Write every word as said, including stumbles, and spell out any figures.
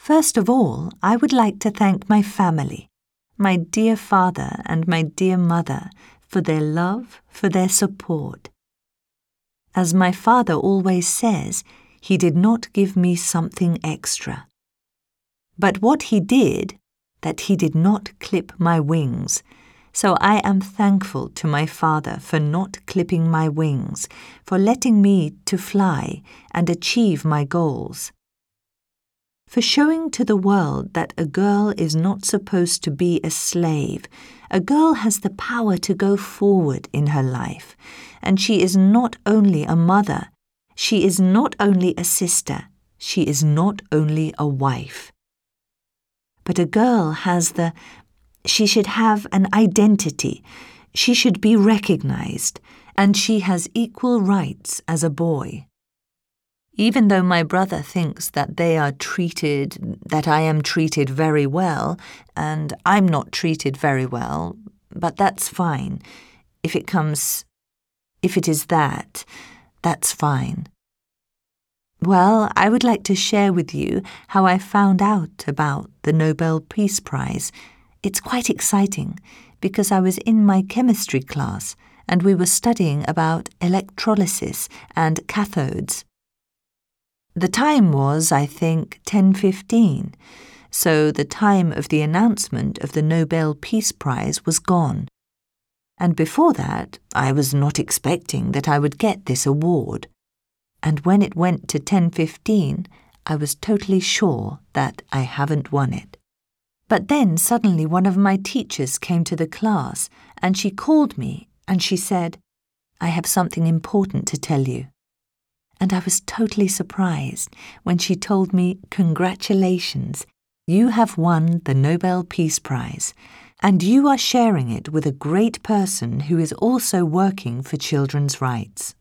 First of all, I would like to thank my family, my dear father and my dear mother, for their love, for their support. As my father always says, he did not give me something extra. But what he did, that he did not clip my wings. So I am thankful to my father for not clipping my wings, for letting me to fly and achieve my goals. For showing to the world that a girl is not supposed to be a slave. A girl has the power to go forward in her life, and she is not only a mother, she is not only a sister, she is not only a wife. But a girl has the, she should have an identity, she should be recognized, and she has equal rights as a boy. Even though my brother thinks that they are treated, that I am treated very well, and I'm not treated very well, but that's fine. If it comes, if it is that, that's fine. Well, I would like to share with you how I found out about the Nobel Peace Prize. It's quite exciting because I was in my chemistry class and we were studying about electrolysis and cathodes. The time was, I think, ten fifteen, so the time of the announcement of the Nobel Peace Prize was gone. And before that, I was not expecting that I would get this award. And when it went to ten fifteen, I was totally sure that I haven't won it. But then suddenly one of my teachers came to the class and she called me and she said, "I have something important to tell you." And I was totally surprised when she told me, "Congratulations, you have won the Nobel Peace Prize, and you are sharing it with a great person who is also working for children's rights."